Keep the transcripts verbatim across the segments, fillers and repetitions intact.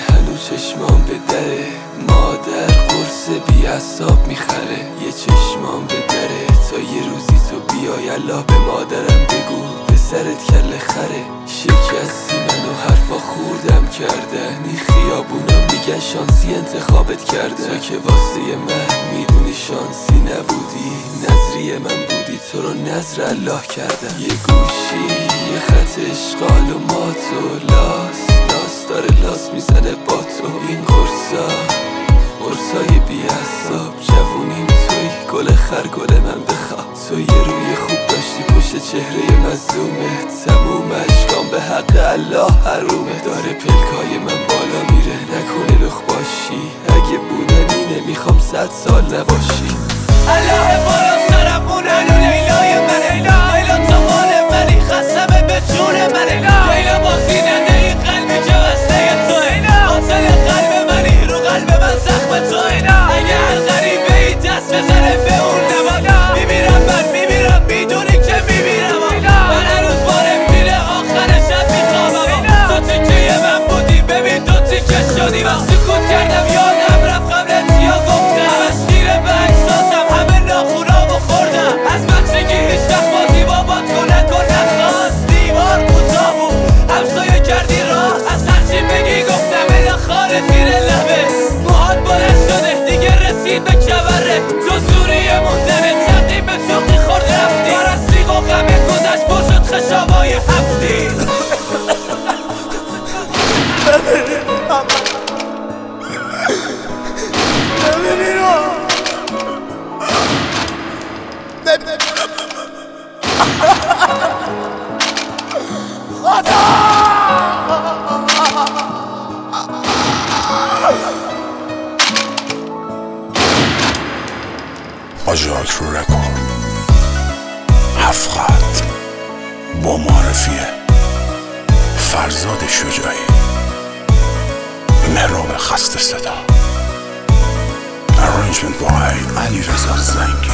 هنو چشمام به دره، مادر قرص بی عصاب میخره. یه چشمام به دره تا یه روزی تو بیای الله به مادرم بگو پسرت کله خره. شکستی منو حرفا خوردم کردن، این خیابونا میگن شانسی انتخابت کردن. تو که واسه من میدونی شانسی نبودی، نظری من بودی، تو رو نظر الله کردم. یه گوشی یه خط اشغال و مات و لاس لاس داره لاس میزنه با تو. این قرصا قرصای بی حساب، جوونیم توی گل خر گل من بخواب. تو یه روی خوب داشتی پشت چهره مظلومه، تموم اشکام به حق الله حرومه. داره پلکای من بالا میره، نکنه لخ باشی، اگه بودن اینه میخوام صد سال نباشی. الله بالا سرمون هنو لیلای من، لیلا لیلا تا مال منی، خسمه به جون من. لیلا بازی نده این قلبی که وسته توه، قاتل قلب منی، رو قلب من زخم توه. اگه هر غریبه ای دست بزنه به اون نماد، میمیرم من میمیرم میدونی که میمیرم. من هنوز با رفیل آخر شب میخوابم، تو تیکه من بودی ببین تو تیکه شدی. من سکوت کردم یادم رفت قبلت یا گفتم، همش خیره به اجزاتم همه ناخونامو خوردم. از بچگی هیچ وقت بازی بابات کن نکن نخواست، دیوار کوتاه بود همسایه کردی راه. از هرچی بگی گفتم الا خاله زیر لبه، موهات بلند شده دیگه رسید به کبره. تو زوری موندنه تقییم به چوقی خورد رفتی، بار از سیغ و غمه گذشت پر شد خشابای هفتی. آجاک رو رکورد هفت خط با معرفیه فرزاد شجاعی، مهراب خسته صدا، ارنجمنت بای علی رضا زنگی.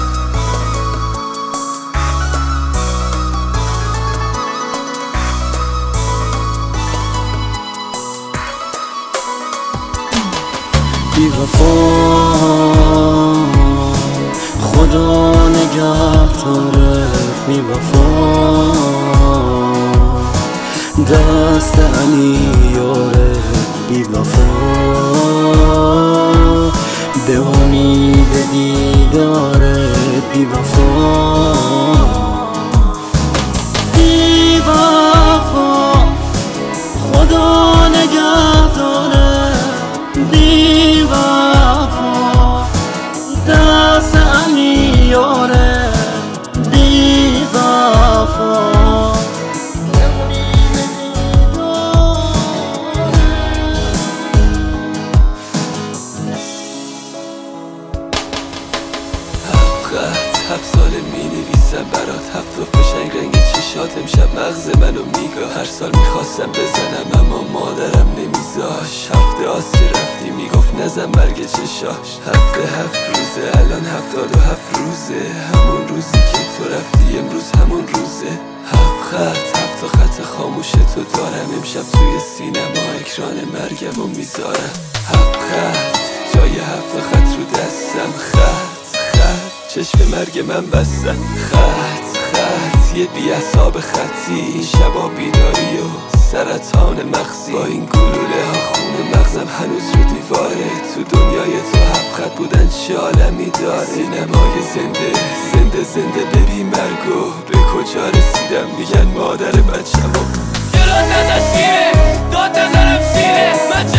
بی وفا خدا نگه داره، بی وفا دست علی یاره. بی وفا به امید دیداره، بی وفا بی وفا خدا نگه داره. بی وفا دست علی یاره، بی وفا هفت ساله می نویسم برات، هفت و فشنگ رنگ چشات امشب مغز منو میگاه. هر سال میخواستم بزنم اما مادرم نمیذاش. هفته آس که رفتی میگفت نزن برگ چشاش. هفته هفت روزه الان هفتاد و هفت روزه، همون روزی که تو رفتی امروز همون روزه. هفت خط هفت خط خاموش تو دارم، امشب توی سینما اکران مرگمو میذارم. هفت خط جای هفت خط رو دستم، خط چشم مرگ من بستن. خط خط یه بیعصاب خطی، این شبا بیداری و سرطان مغزی. با این گلوله ها خون مغزم هنوز رو دیواره. تو دنیای تو هفت خط بودن چه عالمی داره. سینمای زنده زنده زنده ببین مرگو، به کجا رسیدم میگن مادر بچه‌مو. جلوت نزد سیره داد نزنم سیره، من